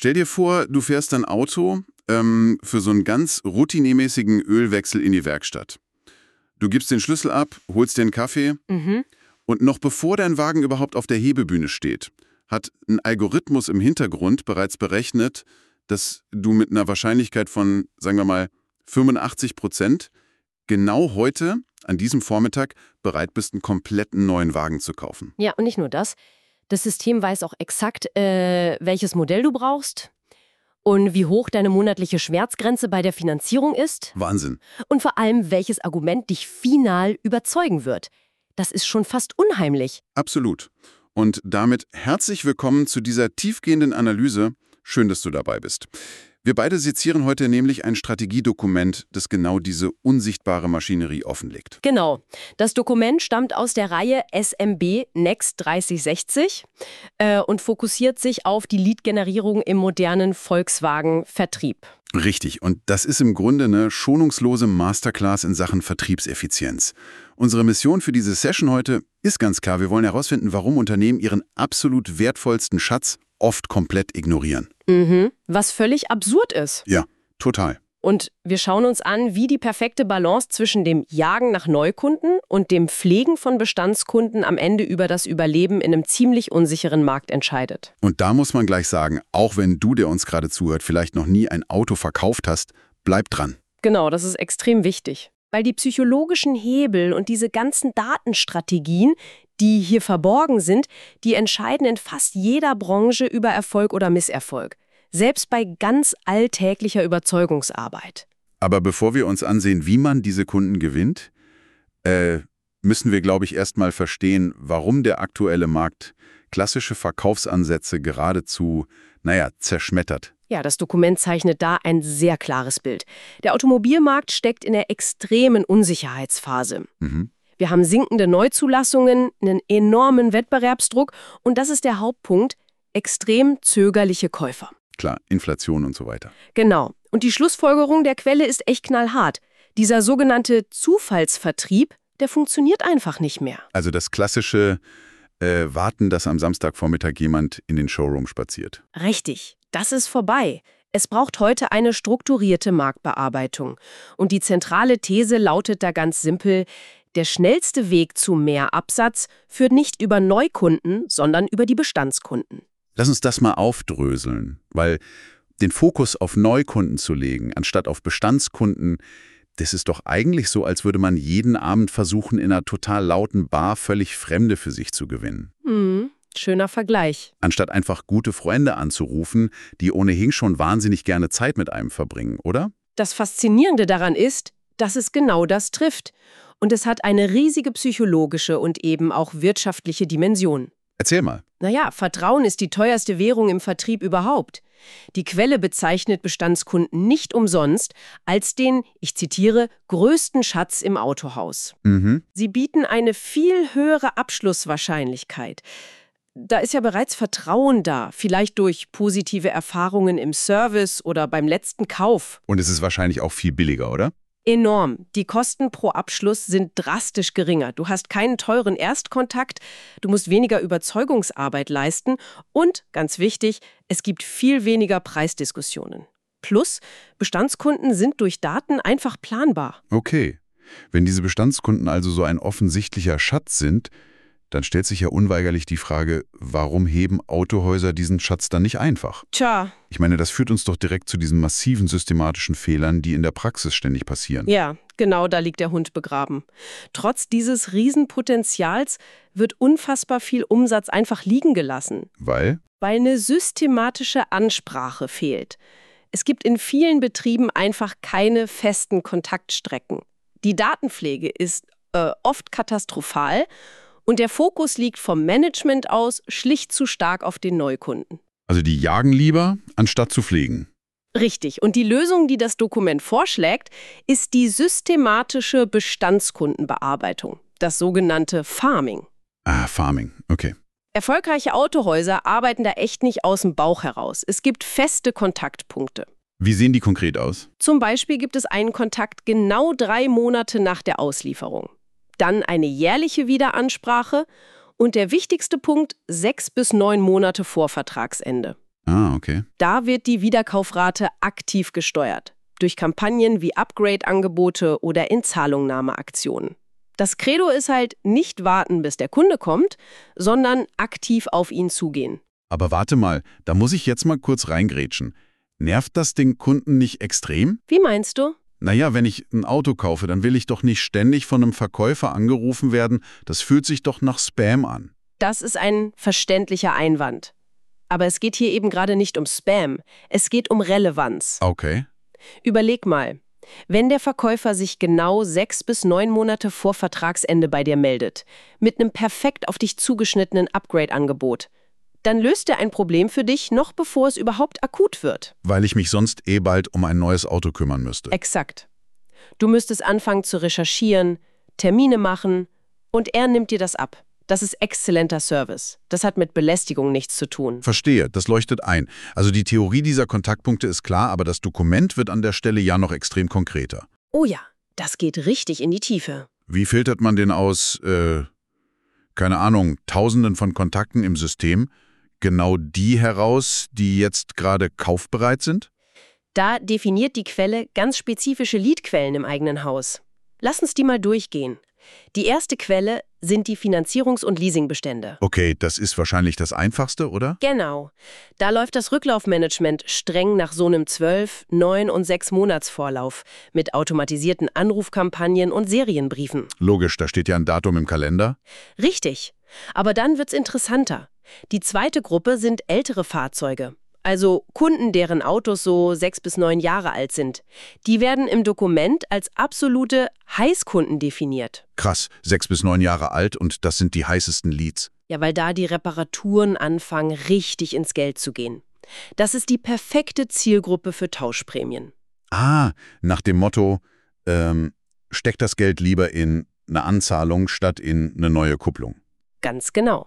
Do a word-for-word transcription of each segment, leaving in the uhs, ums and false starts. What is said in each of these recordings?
Stell dir vor, du fährst dein Auto ähm, für so einen ganz routinemäßigen Ölwechsel in die Werkstatt. Du gibst den Schlüssel ab, holst dir einen Kaffee Mhm. und noch bevor dein Wagen überhaupt auf der Hebebühne steht, hat ein Algorithmus im Hintergrund bereits berechnet, dass du mit einer Wahrscheinlichkeit von, sagen wir mal, fünfundachtzig Prozent genau heute, an diesem Vormittag, bereit bist, einen kompletten neuen Wagen zu kaufen. Ja, und nicht nur das. Das System weiß auch exakt, äh, welches Modell du brauchst und wie hoch deine monatliche Schmerzgrenze bei der Finanzierung ist Wahnsinn. und vor allem, welches Argument dich final überzeugen wird. Das ist schon fast unheimlich. Absolut. Und damit herzlich willkommen zu dieser tiefgehenden Analyse. Schön, dass du dabei bist. Wir beide sezieren heute nämlich ein Strategiedokument, das genau diese unsichtbare Maschinerie offenlegt. Genau. Das Dokument stammt aus der Reihe S M B Next dreißig sechzig äh, und fokussiert sich auf die Lead-Generierung im modernen Volkswagen-Vertrieb. Richtig. Und das ist im Grunde eine schonungslose Masterclass in Sachen Vertriebseffizienz. Unsere Mission für diese Session heute ist ganz klar. Wir wollen herausfinden, warum Unternehmen ihren absolut wertvollsten Schatz oft komplett ignorieren. Mhm. Was völlig absurd ist. Ja, total. Und wir schauen uns an, wie die perfekte Balance zwischen dem Jagen nach Neukunden und dem Pflegen von Bestandskunden am Ende über das Überleben in einem ziemlich unsicheren Markt entscheidet. Und da muss man gleich sagen, auch wenn du, der uns gerade zuhört, vielleicht noch nie ein Auto verkauft hast, bleib dran. Genau, das ist extrem wichtig. Weil die psychologischen Hebel und diese ganzen Datenstrategien, die hier verborgen sind, die entscheiden in fast jeder Branche über Erfolg oder Misserfolg. Selbst bei ganz alltäglicher Überzeugungsarbeit. Aber bevor wir uns ansehen, wie man diese Kunden gewinnt, äh, müssen wir, glaube ich, erst mal verstehen, warum der aktuelle Markt klassische Verkaufsansätze geradezu, naja, zerschmettert. Ja, das Dokument zeichnet da ein sehr klares Bild. Der Automobilmarkt steckt in der extremen Unsicherheitsphase. Mhm. Wir haben sinkende Neuzulassungen, einen enormen Wettbewerbsdruck und das ist der Hauptpunkt, extrem zögerliche Käufer. Klar, Inflation und so weiter. Genau. Und die Schlussfolgerung der Quelle ist echt knallhart. Dieser sogenannte Zufallsvertrieb, der funktioniert einfach nicht mehr. Also das klassische äh, Warten, dass am Samstagvormittag jemand in den Showroom spaziert. Richtig, das ist vorbei. Es braucht heute eine strukturierte Marktbearbeitung. Und die zentrale These lautet da ganz simpel, der schnellste Weg zu mehr Absatz führt nicht über Neukunden, sondern über die Bestandskunden. Lass uns das mal aufdröseln, weil den Fokus auf Neukunden zu legen, anstatt auf Bestandskunden, das ist doch eigentlich so, als würde man jeden Abend versuchen, in einer total lauten Bar völlig Fremde für sich zu gewinnen. Hm, schöner Vergleich. Anstatt einfach gute Freunde anzurufen, die ohnehin schon wahnsinnig gerne Zeit mit einem verbringen, oder? Das Faszinierende daran ist, dass es genau das trifft. Und es hat eine riesige psychologische und eben auch wirtschaftliche Dimension. Erzähl mal. Naja, Vertrauen ist die teuerste Währung im Vertrieb überhaupt. Die Quelle bezeichnet Bestandskunden nicht umsonst als den, ich zitiere, größten Schatz im Autohaus. Mhm. Sie bieten eine viel höhere Abschlusswahrscheinlichkeit. Da ist ja bereits Vertrauen da, vielleicht durch positive Erfahrungen im Service oder beim letzten Kauf. Und es ist wahrscheinlich auch viel billiger, oder? Enorm. Die Kosten pro Abschluss sind drastisch geringer. Du hast keinen teuren Erstkontakt, du musst weniger Überzeugungsarbeit leisten und, ganz wichtig, es gibt viel weniger Preisdiskussionen. Plus, Bestandskunden sind durch Daten einfach planbar. Okay. Wenn diese Bestandskunden also so ein offensichtlicher Schatz sind, dann stellt sich ja unweigerlich die Frage, warum heben Autohäuser diesen Schatz dann nicht einfach? Tja. Ich meine, das führt uns doch direkt zu diesen massiven systematischen Fehlern, die in der Praxis ständig passieren. Ja, genau, da liegt der Hund begraben. Trotz dieses Riesenpotenzials wird unfassbar viel Umsatz einfach liegen gelassen. Weil? Weil eine systematische Ansprache fehlt. Es gibt in vielen Betrieben einfach keine festen Kontaktstrecken. Die Datenpflege ist äh, oft katastrophal und der Fokus liegt vom Management aus schlicht zu stark auf den Neukunden. Also die jagen lieber, anstatt zu pflegen. Richtig. Und die Lösung, die das Dokument vorschlägt, ist die systematische Bestandskundenbearbeitung, das sogenannte Farming. Ah, Farming, okay. Erfolgreiche Autohäuser arbeiten da echt nicht aus dem Bauch heraus. Es gibt feste Kontaktpunkte. Wie sehen die konkret aus? Zum Beispiel gibt es einen Kontakt genau drei Monate nach der Auslieferung. Dann eine jährliche Wiederansprache und der wichtigste Punkt sechs bis neun Monate vor Vertragsende. Ah, okay. Da wird die Wiederkaufrate aktiv gesteuert. Durch Kampagnen wie Upgrade-Angebote oder Inzahlungnahmeaktionen. Das Credo ist halt nicht warten, bis der Kunde kommt, sondern aktiv auf ihn zugehen. Aber warte mal, da muss ich jetzt mal kurz reingrätschen. Nervt das den Kunden nicht extrem? Wie meinst du? Naja, wenn ich ein Auto kaufe, dann will ich doch nicht ständig von einem Verkäufer angerufen werden. Das fühlt sich doch nach Spam an. Das ist ein verständlicher Einwand. Aber es geht hier eben gerade nicht um Spam. Es geht um Relevanz. Okay. Überleg mal, wenn der Verkäufer sich genau sechs bis neun Monate vor Vertragsende bei dir meldet, mit einem perfekt auf dich zugeschnittenen Upgrade-Angebot, dann löst er ein Problem für dich, noch bevor es überhaupt akut wird. Weil ich mich sonst eh bald um ein neues Auto kümmern müsste. Exakt. Du müsstest anfangen zu recherchieren, Termine machen und er nimmt dir das ab. Das ist exzellenter Service. Das hat mit Belästigung nichts zu tun. Verstehe, das leuchtet ein. Also die Theorie dieser Kontaktpunkte ist klar, aber das Dokument wird an der Stelle ja noch extrem konkreter. Oh ja, das geht richtig in die Tiefe. Wie filtert man denn aus, äh, keine Ahnung, Tausenden von Kontakten im System genau die heraus, die jetzt gerade kaufbereit sind? Da definiert die Quelle ganz spezifische Leadquellen im eigenen Haus. Lass uns die mal durchgehen. Die erste Quelle sind die Finanzierungs- und Leasingbestände. Okay, das ist wahrscheinlich das Einfachste, oder? Genau. Da läuft das Rücklaufmanagement streng nach so einem zwölf, neun und sechs Monatsvorlauf mit automatisierten Anrufkampagnen und Serienbriefen. Logisch, da steht ja ein Datum im Kalender. Richtig. Aber dann wird's interessanter. Die zweite Gruppe sind ältere Fahrzeuge. Also Kunden, deren Autos so sechs bis neun Jahre alt sind. Die werden im Dokument als absolute Heißkunden definiert. Krass, sechs bis neun Jahre alt und das sind die heißesten Leads. Ja, weil da die Reparaturen anfangen, richtig ins Geld zu gehen. Das ist die perfekte Zielgruppe für Tauschprämien. Ah, nach dem Motto, ähm, steck das Geld lieber in eine Anzahlung statt in eine neue Kupplung. Ganz genau.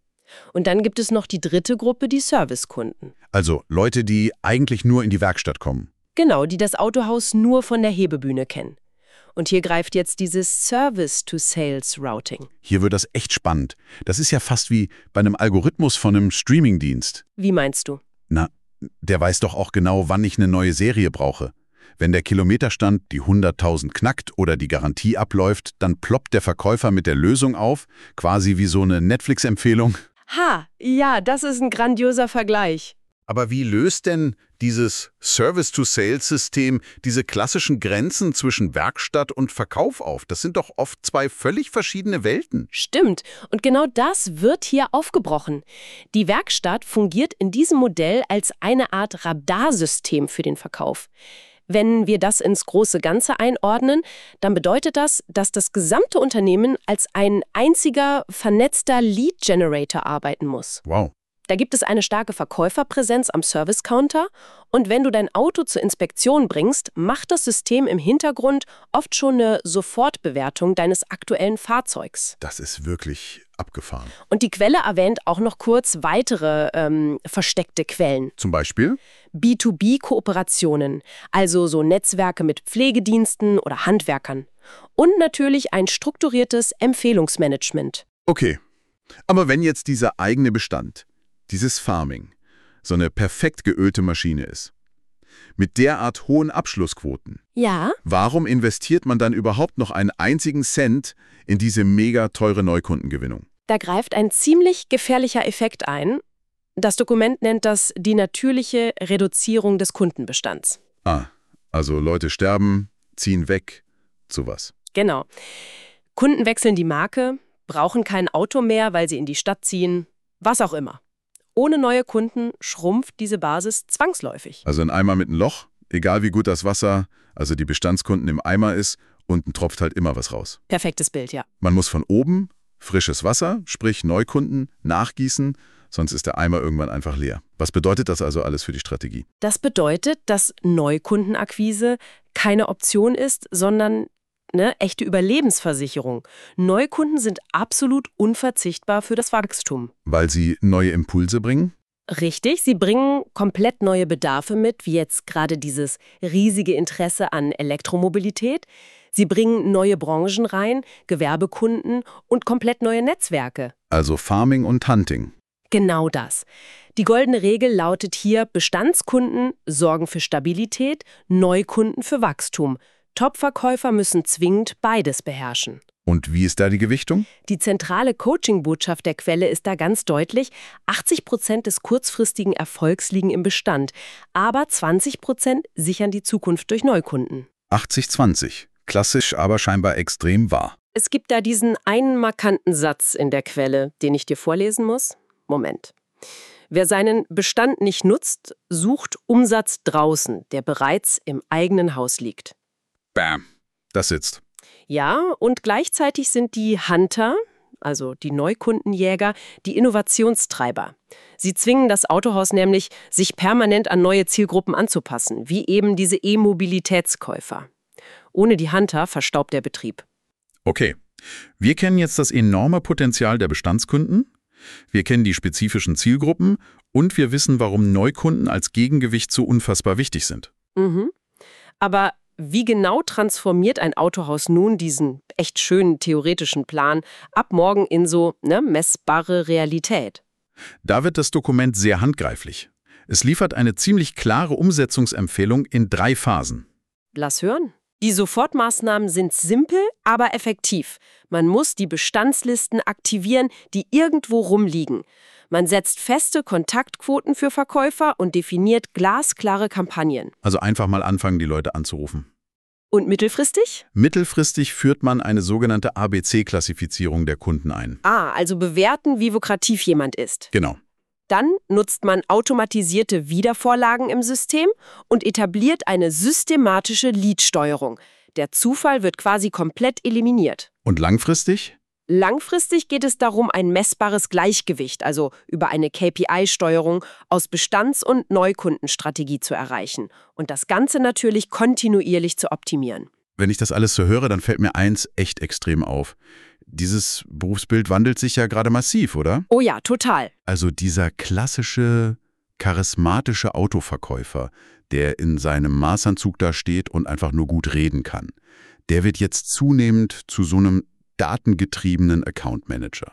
Und dann gibt es noch die dritte Gruppe, die Servicekunden. Also Leute, die eigentlich nur in die Werkstatt kommen. Genau, die das Autohaus nur von der Hebebühne kennen. Und hier greift jetzt dieses Service-to-Sales-Routing. Hier wird das echt spannend. Das ist ja fast wie bei einem Algorithmus von einem Streamingdienst. Wie meinst du? Na, der weiß doch auch genau, wann ich eine neue Serie brauche. Wenn der Kilometerstand die hunderttausend knackt oder die Garantie abläuft, dann ploppt der Verkäufer mit der Lösung auf, quasi wie so eine Netflix-Empfehlung. Ha, ja, das ist ein grandioser Vergleich. Aber wie löst denn dieses Service-to-Sales-System diese klassischen Grenzen zwischen Werkstatt und Verkauf auf? Das sind doch oft zwei völlig verschiedene Welten. Stimmt. Und genau das wird hier aufgebrochen. Die Werkstatt fungiert in diesem Modell als eine Art Radarsystem für den Verkauf. Wenn wir das ins große Ganze einordnen, dann bedeutet das, dass das gesamte Unternehmen als ein einziger vernetzter Lead-Generator arbeiten muss. Wow. Da gibt es eine starke Verkäuferpräsenz am Service-Counter und wenn du dein Auto zur Inspektion bringst, macht das System im Hintergrund oft schon eine Sofortbewertung deines aktuellen Fahrzeugs. Das ist wirklich abgefahren. Und die Quelle erwähnt auch noch kurz weitere ähm, versteckte Quellen. Zum Beispiel? B zwei B Kooperationen, also so Netzwerke mit Pflegediensten oder Handwerkern. Und natürlich ein strukturiertes Empfehlungsmanagement. Okay, aber wenn jetzt dieser eigene Bestand, dieses Farming, so eine perfekt geölte Maschine ist, mit derart hohen Abschlussquoten, Ja? warum investiert man dann überhaupt noch einen einzigen Cent in diese mega teure Neukundengewinnung? Da greift ein ziemlich gefährlicher Effekt ein. Das Dokument nennt das die natürliche Reduzierung des Kundenbestands. Ah, also Leute sterben, ziehen weg, sowas. Genau. Kunden wechseln die Marke, brauchen kein Auto mehr, weil sie in die Stadt ziehen, was auch immer. Ohne neue Kunden schrumpft diese Basis zwangsläufig. Also ein Eimer mit einem Loch, egal wie gut das Wasser, also die Bestandskunden im Eimer ist, unten tropft halt immer was raus. Perfektes Bild, ja. Man muss von oben frisches Wasser, sprich Neukunden, nachgießen, sonst ist der Eimer irgendwann einfach leer. Was bedeutet das also alles für die Strategie? Das bedeutet, dass Neukundenakquise keine Option ist, sondern eine echte Überlebensversicherung. Neukunden sind absolut unverzichtbar für das Wachstum. Weil sie neue Impulse bringen? Richtig, sie bringen komplett neue Bedarfe mit, wie jetzt gerade dieses riesige Interesse an Elektromobilität. Sie bringen neue Branchen rein, Gewerbekunden und komplett neue Netzwerke. Also Farming und Hunting. Genau das. Die goldene Regel lautet hier, Bestandskunden sorgen für Stabilität, Neukunden für Wachstum. Top-Verkäufer müssen zwingend beides beherrschen. Und wie ist da die Gewichtung? Die zentrale Coaching-Botschaft der Quelle ist da ganz deutlich, achtzig Prozent des kurzfristigen Erfolgs liegen im Bestand, aber zwanzig Prozent sichern die Zukunft durch Neukunden. achtzig zwanzig. Klassisch, aber scheinbar extrem wahr. Es gibt da diesen einen markanten Satz in der Quelle, den ich dir vorlesen muss. Moment. Wer seinen Bestand nicht nutzt, sucht Umsatz draußen, der bereits im eigenen Haus liegt. Bam. Das sitzt. Ja, und gleichzeitig sind die Hunter, also die Neukundenjäger, die Innovationstreiber. Sie zwingen das Autohaus nämlich, sich permanent an neue Zielgruppen anzupassen, wie eben diese E-Mobilitätskäufer. Ohne die Hunter verstaubt der Betrieb. Okay, wir kennen jetzt das enorme Potenzial der Bestandskunden, wir kennen die spezifischen Zielgruppen und wir wissen, warum Neukunden als Gegengewicht so unfassbar wichtig sind. Mhm. Aber wie genau transformiert ein Autohaus nun diesen echt schönen theoretischen Plan ab morgen in so ne, messbare Realität? Da wird das Dokument sehr handgreiflich. Es liefert eine ziemlich klare Umsetzungsempfehlung in drei Phasen. Lass hören. Die Sofortmaßnahmen sind simpel, aber effektiv. Man muss die Bestandslisten aktivieren, die irgendwo rumliegen. Man setzt feste Kontaktquoten für Verkäufer und definiert glasklare Kampagnen. Also einfach mal anfangen, die Leute anzurufen. Und mittelfristig? Mittelfristig führt man eine sogenannte A B C-Klassifizierung der Kunden ein. Ah, also bewerten, wie lukrativ jemand ist. Genau. Dann nutzt man automatisierte Wiedervorlagen im System und etabliert eine systematische Lead-Steuerung. Der Zufall wird quasi komplett eliminiert. Und langfristig? Langfristig geht es darum, ein messbares Gleichgewicht, also über eine K P I-Steuerung aus Bestands- und Neukundenstrategie zu erreichen. Und das Ganze natürlich kontinuierlich zu optimieren. Wenn ich das alles so höre, dann fällt mir eins echt extrem auf. Dieses Berufsbild wandelt sich ja gerade massiv, oder? Oh ja, total. Also dieser klassische, charismatische Autoverkäufer, der in seinem Maßanzug da steht und einfach nur gut reden kann, der wird jetzt zunehmend zu so einem datengetriebenen Account Manager.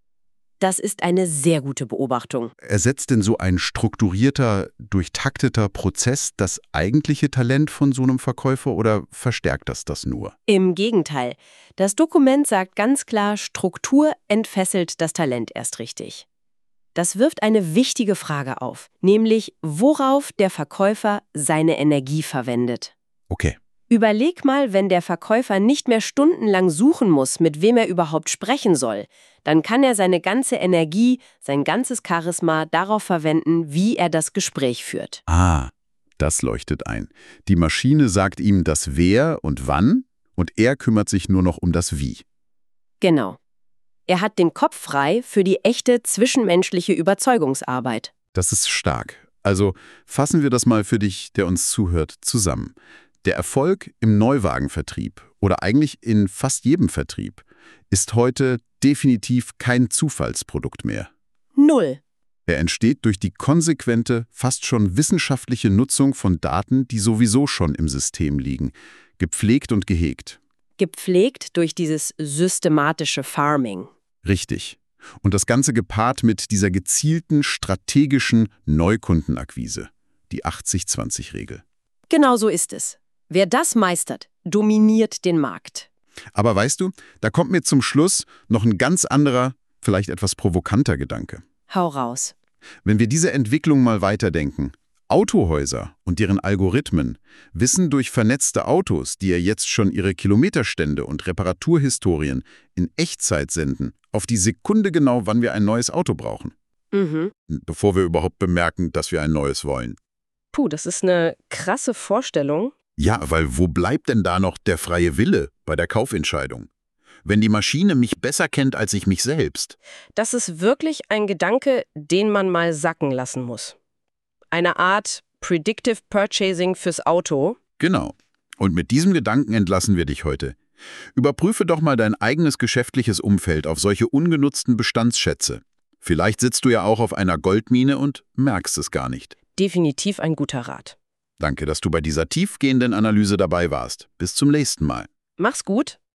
Das ist eine sehr gute Beobachtung. Ersetzt denn so ein strukturierter, durchtakteter Prozess das eigentliche Talent von so einem Verkäufer oder verstärkt das das nur? Im Gegenteil. Das Dokument sagt ganz klar, Struktur entfesselt das Talent erst richtig. Das wirft eine wichtige Frage auf, nämlich worauf der Verkäufer seine Energie verwendet. Okay. Überleg mal, wenn der Verkäufer nicht mehr stundenlang suchen muss, mit wem er überhaupt sprechen soll, dann kann er seine ganze Energie, sein ganzes Charisma darauf verwenden, wie er das Gespräch führt. Ah, das leuchtet ein. Die Maschine sagt ihm das Wer und Wann und er kümmert sich nur noch um das Wie. Genau. Er hat den Kopf frei für die echte zwischenmenschliche Überzeugungsarbeit. Das ist stark. Also fassen wir das mal für dich, der uns zuhört, zusammen. Der Erfolg im Neuwagenvertrieb oder eigentlich in fast jedem Vertrieb ist heute definitiv kein Zufallsprodukt mehr. Null. Er entsteht durch die konsequente, fast schon wissenschaftliche Nutzung von Daten, die sowieso schon im System liegen, gepflegt und gehegt. Gepflegt durch dieses systematische Farming. Richtig. Und das Ganze gepaart mit dieser gezielten, strategischen Neukundenakquise, die achtzig zwanzig Regel. Genau so ist es. Wer das meistert, dominiert den Markt. Aber weißt du, da kommt mir zum Schluss noch ein ganz anderer, vielleicht etwas provokanter Gedanke. Hau raus. Wenn wir diese Entwicklung mal weiterdenken, Autohäuser und deren Algorithmen wissen durch vernetzte Autos, die ja jetzt schon ihre Kilometerstände und Reparaturhistorien in Echtzeit senden, auf die Sekunde genau, wann wir ein neues Auto brauchen. Mhm. Bevor wir überhaupt bemerken, dass wir ein neues wollen. Puh, das ist eine krasse Vorstellung. Ja, weil wo bleibt denn da noch der freie Wille bei der Kaufentscheidung? Wenn die Maschine mich besser kennt als ich mich selbst. Das ist wirklich ein Gedanke, den man mal sacken lassen muss. Eine Art Predictive Purchasing fürs Auto. Genau. Und mit diesem Gedanken entlassen wir dich heute. Überprüfe doch mal dein eigenes geschäftliches Umfeld auf solche ungenutzten Bestandsschätze. Vielleicht sitzt du ja auch auf einer Goldmine und merkst es gar nicht. Definitiv ein guter Rat. Danke, dass du bei dieser tiefgehenden Analyse dabei warst. Bis zum nächsten Mal. Mach's gut.